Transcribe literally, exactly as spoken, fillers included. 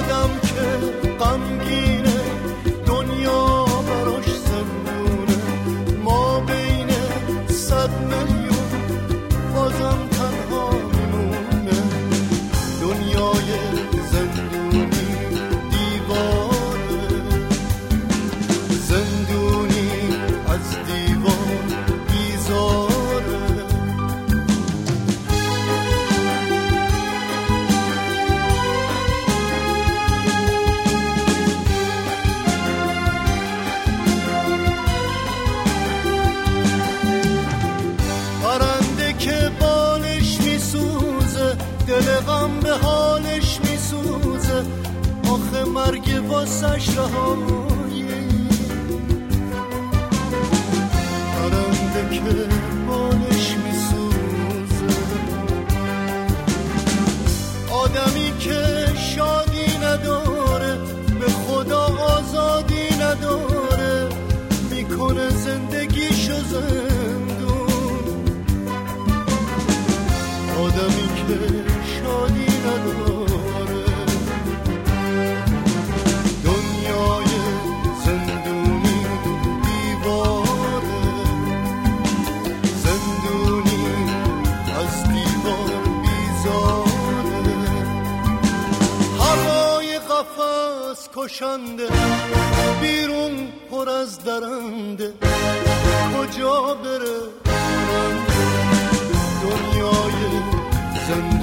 آدم که غمگینه دنیا براش زندونه، ما بین صد میلیون بازم تنها میمونه. دنیای زندونی دیواره، زندونی از دیوار بیزاره. پرنده که بالش میسوزه دل غم به حالش میسوزه، آخه مرگ واسش رهایی. پرنده که بالش میسوزه، آدمی که شادی نداره به خدا آزادی نداره، میکنه زندگیشو زندون. آدمی که شادی نداره، دنیای زندونی دیواره، زندونی از دیوار بیزاره. هوای قفس کشنده، بیرون پر از درنده، کجا بره دنیای زندونی.